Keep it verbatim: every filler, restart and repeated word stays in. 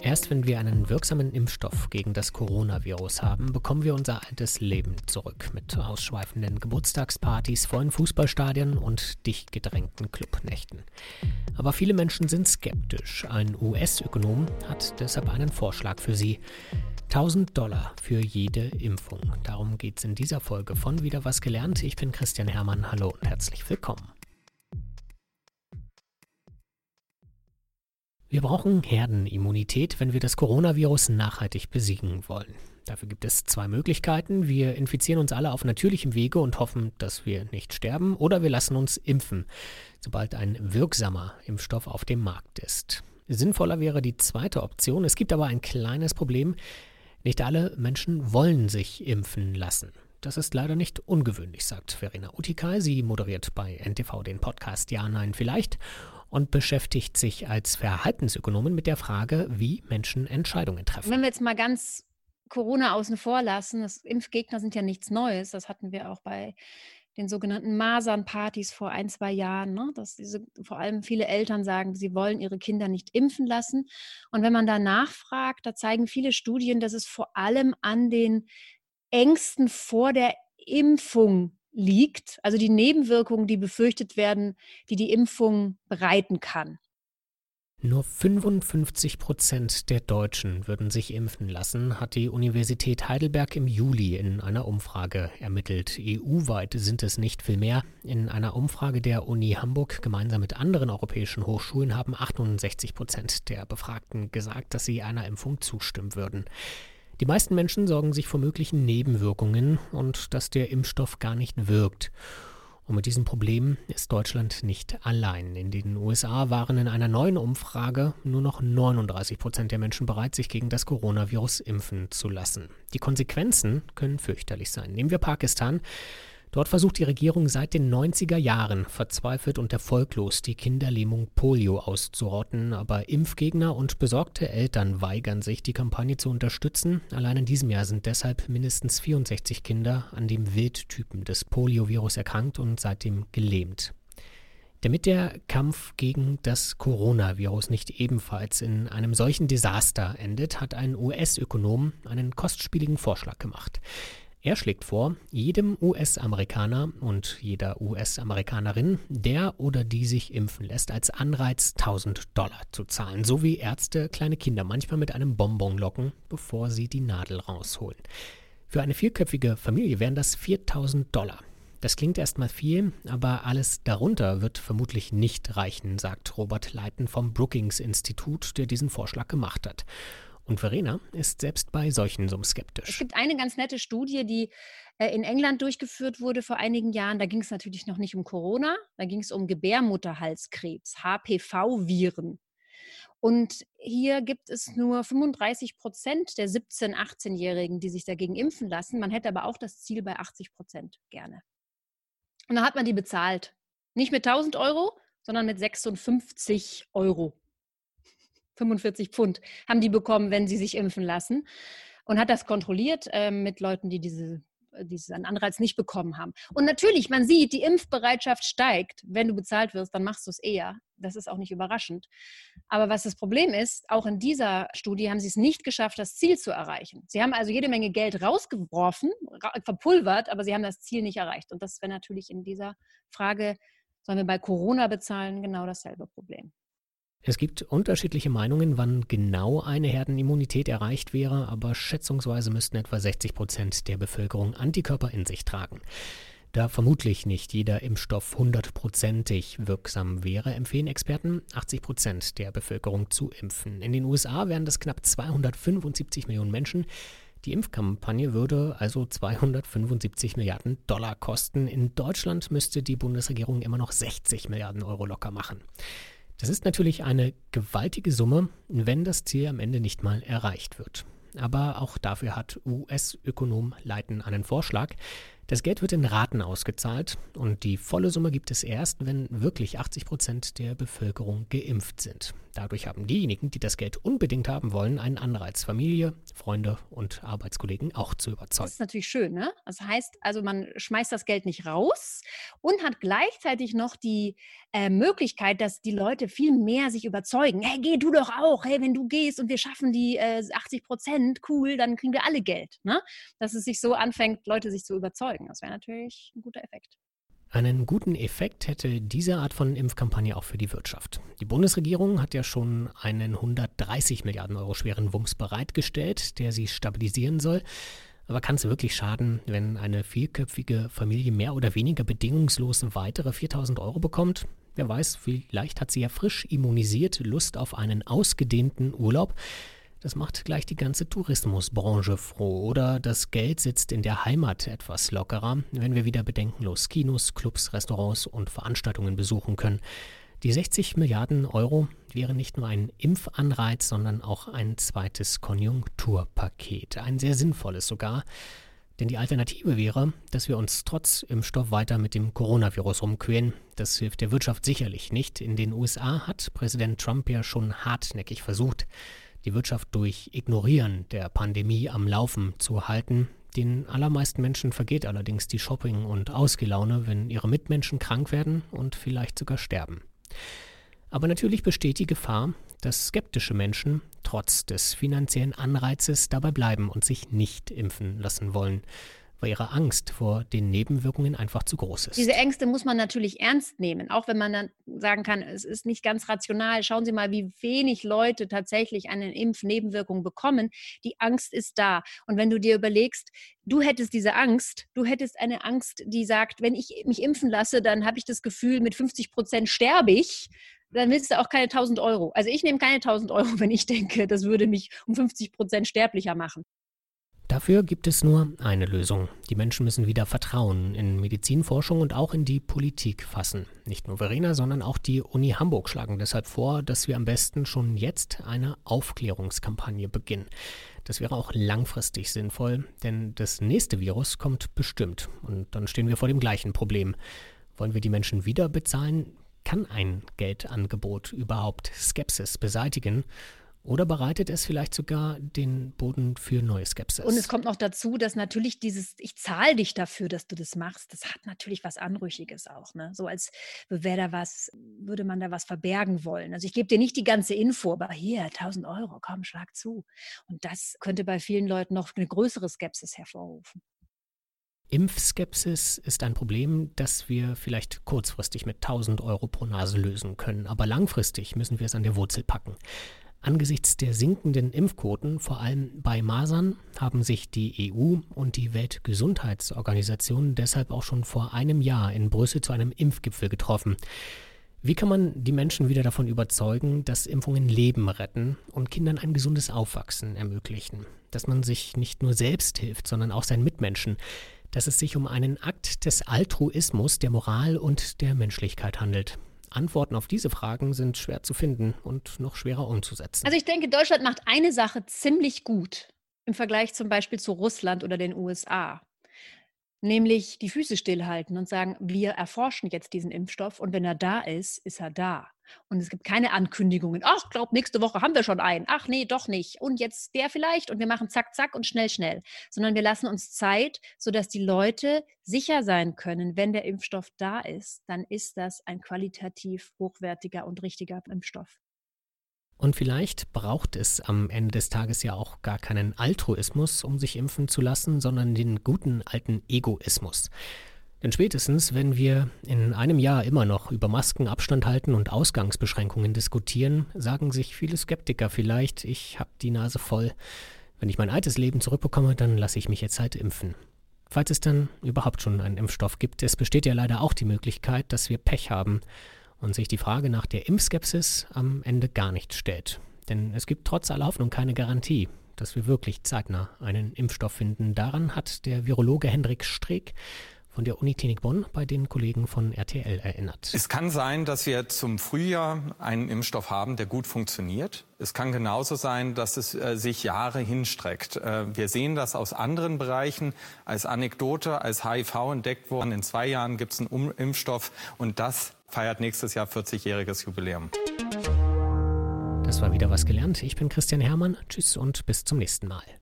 Erst wenn wir einen wirksamen Impfstoff gegen das Coronavirus haben, bekommen wir unser altes Leben zurück. Mit ausschweifenden Geburtstagspartys, vollen Fußballstadien und dicht gedrängten Clubnächten. Aber viele Menschen sind skeptisch. Ein U S-Ökonom hat deshalb einen Vorschlag für Sie. tausend Dollar für jede Impfung. Darum geht es in dieser Folge von Wieder was gelernt. Ich bin Christian Hermann. Hallo und herzlich willkommen. Wir brauchen Herdenimmunität, wenn wir das Coronavirus nachhaltig besiegen wollen. Dafür gibt es zwei Möglichkeiten. Wir infizieren uns alle auf natürlichem Wege und hoffen, dass wir nicht sterben, oder wir lassen uns impfen, sobald ein wirksamer Impfstoff auf dem Markt ist. Sinnvoller wäre die zweite Option. Es gibt aber ein kleines Problem. Nicht alle Menschen wollen sich impfen lassen. Das ist leider nicht ungewöhnlich, sagt Verena Utikay. Sie moderiert bei N T V den Podcast Ja, Nein, Vielleicht und beschäftigt sich als Verhaltensökonomin mit der Frage, wie Menschen Entscheidungen treffen. Wenn wir jetzt mal ganz Corona außen vor lassen, das Impfgegner sind ja nichts Neues. Das hatten wir auch bei den sogenannten Masernpartys vor ein, zwei Jahren, ne? Dass diese, vor allem viele Eltern sagen, sie wollen ihre Kinder nicht impfen lassen. Und wenn man da nachfragt, da zeigen viele Studien, dass es vor allem an den Ängsten vor der Impfung liegt, also die Nebenwirkungen, die befürchtet werden, die die Impfung bereiten kann. Nur fünfundfünfzig Prozent der Deutschen würden sich impfen lassen, hat die Universität Heidelberg im Juli in einer Umfrage ermittelt. E U-weit sind es nicht viel mehr. In einer Umfrage der Uni Hamburg gemeinsam mit anderen europäischen Hochschulen haben achtundsechzig Prozent der Befragten gesagt, dass sie einer Impfung zustimmen würden. Die meisten Menschen sorgen sich vor möglichen Nebenwirkungen und dass der Impfstoff gar nicht wirkt. Und mit diesem Problem ist Deutschland nicht allein. In den U S A waren in einer neuen Umfrage nur noch neununddreißig Prozent der Menschen bereit, sich gegen das Coronavirus impfen zu lassen. Die Konsequenzen können fürchterlich sein. Nehmen wir Pakistan. Dort versucht die Regierung seit den neunziger Jahren verzweifelt und erfolglos die Kinderlähmung Polio auszurotten. Aber Impfgegner und besorgte Eltern weigern sich, die Kampagne zu unterstützen. Allein in diesem Jahr sind deshalb mindestens vierundsechzig Kinder an dem Wildtypen des Poliovirus erkrankt und seitdem gelähmt. Damit der Kampf gegen das Coronavirus nicht ebenfalls in einem solchen Desaster endet, hat ein U S-Ökonom einen kostspieligen Vorschlag gemacht. Er schlägt vor, jedem U S-Amerikaner und jeder U S-Amerikanerin, der oder die sich impfen lässt, als Anreiz tausend Dollar zu zahlen. So wie Ärzte kleine Kinder manchmal mit einem Bonbon locken, bevor sie die Nadel rausholen. Für eine vierköpfige Familie wären das viertausend Dollar. Das klingt erstmal viel, aber alles darunter wird vermutlich nicht reichen, sagt Robert Leiten vom Brookings-Institut, der diesen Vorschlag gemacht hat. Und Verena ist selbst bei solchen Summen skeptisch. Es gibt eine ganz nette Studie, die äh, in England durchgeführt wurde vor einigen Jahren. Da ging es natürlich noch nicht um Corona, da ging es um Gebärmutterhalskrebs, H P V-Viren. Und hier gibt es nur fünfunddreißig Prozent der siebzehn-, achtzehnjährigen, die sich dagegen impfen lassen. Man hätte aber auch das Ziel bei achtzig Prozent gerne. Und dann hat man die bezahlt. Nicht mit tausend Euro, sondern mit sechsundfünfzig Euro. fünfundvierzig Pfund haben die bekommen, wenn sie sich impfen lassen, und hat das kontrolliert äh, mit Leuten, die diese, diesen Anreiz nicht bekommen haben. Und natürlich, man sieht, die Impfbereitschaft steigt. Wenn du bezahlt wirst, dann machst du es eher. Das ist auch nicht überraschend. Aber was das Problem ist, auch in dieser Studie haben sie es nicht geschafft, das Ziel zu erreichen. Sie haben also jede Menge Geld rausgeworfen, ra- verpulvert, aber sie haben das Ziel nicht erreicht. Und das wäre natürlich in dieser Frage, sollen wir bei Corona bezahlen, genau dasselbe Problem. Es gibt unterschiedliche Meinungen, wann genau eine Herdenimmunität erreicht wäre, aber schätzungsweise müssten etwa sechzig Prozent der Bevölkerung Antikörper in sich tragen. Da vermutlich nicht jeder Impfstoff hundertprozentig wirksam wäre, empfehlen Experten, achtzig Prozent der Bevölkerung zu impfen. In den U S A wären das knapp zweihundertfünfundsiebzig Millionen Menschen. Die Impfkampagne würde also zweihundertfünfundsiebzig Milliarden Dollar kosten. In Deutschland müsste die Bundesregierung immer noch sechzig Milliarden Euro locker machen. Das ist natürlich eine gewaltige Summe, wenn das Ziel am Ende nicht mal erreicht wird. Aber auch dafür hat U S-Ökonom Leiten einen Vorschlag. Das Geld wird in Raten ausgezahlt und die volle Summe gibt es erst, wenn wirklich achtzig Prozent der Bevölkerung geimpft sind. Dadurch haben diejenigen, die das Geld unbedingt haben wollen, einen Anreiz, Familie, Freunde und Arbeitskollegen auch zu überzeugen. Das ist natürlich schön, ne? Das heißt also, man schmeißt das Geld nicht raus und hat gleichzeitig noch die äh, Möglichkeit, dass die Leute viel mehr sich überzeugen. Hey, geh du doch auch. Hey, wenn du gehst und wir schaffen die äh, achtzig Prozent, cool, dann kriegen wir alle Geld, ne? Dass es sich so anfängt, Leute sich zu überzeugen. Das wäre natürlich ein guter Effekt. Einen guten Effekt hätte diese Art von Impfkampagne auch für die Wirtschaft. Die Bundesregierung hat ja schon einen hundertdreißig Milliarden Euro schweren Wumms bereitgestellt, der sie stabilisieren soll. Aber kann es wirklich schaden, wenn eine vierköpfige Familie mehr oder weniger bedingungslos weitere viertausend Euro bekommt? Wer weiß, vielleicht hat sie ja frisch immunisiert Lust auf einen ausgedehnten Urlaub. Das macht gleich die ganze Tourismusbranche froh. Oder das Geld sitzt in der Heimat etwas lockerer, wenn wir wieder bedenkenlos Kinos, Clubs, Restaurants und Veranstaltungen besuchen können. Die sechzig Milliarden Euro wären nicht nur ein Impfanreiz, sondern auch ein zweites Konjunkturpaket. Ein sehr sinnvolles sogar. Denn die Alternative wäre, dass wir uns trotz Impfstoff weiter mit dem Coronavirus rumquälen. Das hilft der Wirtschaft sicherlich nicht. In den U S A hat Präsident Trump ja schon hartnäckig versucht, die Wirtschaft durch Ignorieren der Pandemie am Laufen zu halten. Den allermeisten Menschen vergeht allerdings die Shopping- und Ausgelaune, wenn ihre Mitmenschen krank werden und vielleicht sogar sterben. Aber natürlich besteht die Gefahr, dass skeptische Menschen trotz des finanziellen Anreizes dabei bleiben und sich nicht impfen lassen wollen, weil ihre Angst vor den Nebenwirkungen einfach zu groß ist. Diese Ängste muss man natürlich ernst nehmen, auch wenn man dann sagen kann, es ist nicht ganz rational. Schauen Sie mal, wie wenig Leute tatsächlich eine Impfnebenwirkung bekommen. Die Angst ist da. Und wenn du dir überlegst, du hättest diese Angst, du hättest eine Angst, die sagt, wenn ich mich impfen lasse, dann habe ich das Gefühl, mit fünfzig Prozent sterbe ich, dann willst du auch keine tausend Euro. Also ich nehme keine tausend Euro, wenn ich denke, das würde mich um fünfzig Prozent sterblicher machen. Dafür gibt es nur eine Lösung. Die Menschen müssen wieder Vertrauen in Medizinforschung und auch in die Politik fassen. Nicht nur Verena, sondern auch die Uni Hamburg schlagen deshalb vor, dass wir am besten schon jetzt eine Aufklärungskampagne beginnen. Das wäre auch langfristig sinnvoll, denn das nächste Virus kommt bestimmt. Und dann stehen wir vor dem gleichen Problem. Wollen wir die Menschen wieder bezahlen? Kann ein Geldangebot überhaupt Skepsis beseitigen? Oder bereitet es vielleicht sogar den Boden für neue Skepsis? Und es kommt noch dazu, dass natürlich dieses, ich zahle dich dafür, dass du das machst, das hat natürlich was Anrüchiges auch. Ne? So als wäre da was, würde man da was verbergen wollen. Also ich gebe dir nicht die ganze Info, aber hier, tausend Euro, komm, schlag zu. Und das könnte bei vielen Leuten noch eine größere Skepsis hervorrufen. Impfskepsis ist ein Problem, das wir vielleicht kurzfristig mit tausend Euro pro Nase lösen können. Aber langfristig müssen wir es an der Wurzel packen. Angesichts der sinkenden Impfquoten, vor allem bei Masern, haben sich die E U und die Weltgesundheitsorganisation deshalb auch schon vor einem Jahr in Brüssel zu einem Impfgipfel getroffen. Wie kann man die Menschen wieder davon überzeugen, dass Impfungen Leben retten und Kindern ein gesundes Aufwachsen ermöglichen? Dass man sich nicht nur selbst hilft, sondern auch seinen Mitmenschen. Dass es sich um einen Akt des Altruismus, der Moral und der Menschlichkeit handelt. Antworten auf diese Fragen sind schwer zu finden und noch schwerer umzusetzen. Also ich denke, Deutschland macht eine Sache ziemlich gut im Vergleich zum Beispiel zu Russland oder den U S A. Nämlich die Füße stillhalten und sagen, wir erforschen jetzt diesen Impfstoff und wenn er da ist, ist er da. Und es gibt keine Ankündigungen. Ach, glaub, nächste Woche haben wir schon einen. Ach nee, doch nicht. Und jetzt der vielleicht und wir machen zack, zack und schnell, schnell. Sondern wir lassen uns Zeit, sodass die Leute sicher sein können, wenn der Impfstoff da ist, dann ist das ein qualitativ hochwertiger und richtiger Impfstoff. Und vielleicht braucht es am Ende des Tages ja auch gar keinen Altruismus, um sich impfen zu lassen, sondern den guten alten Egoismus. Denn spätestens, wenn wir in einem Jahr immer noch über Masken, Abstand halten und Ausgangsbeschränkungen diskutieren, sagen sich viele Skeptiker vielleicht, ich habe die Nase voll. Wenn ich mein altes Leben zurückbekomme, dann lasse ich mich jetzt halt impfen. Falls es dann überhaupt schon einen Impfstoff gibt, es besteht ja leider auch die Möglichkeit, dass wir Pech haben und sich die Frage nach der Impfskepsis am Ende gar nicht stellt. Denn es gibt trotz aller Hoffnung keine Garantie, dass wir wirklich zeitnah einen Impfstoff finden. Daran hat der Virologe Hendrik Streeck von der Uniklinik Bonn bei den Kollegen von R T L erinnert. Es kann sein, dass wir zum Frühjahr einen Impfstoff haben, der gut funktioniert. Es kann genauso sein, dass es äh, sich Jahre hinstreckt. Äh, wir sehen das aus anderen Bereichen als Anekdote, als H I V entdeckt worden. In zwei Jahren gibt es einen um Impfstoff und das feiert nächstes Jahr vierzigjähriges Jubiläum. Das war wieder was gelernt. Ich bin Christian Hermann. Tschüss und bis zum nächsten Mal.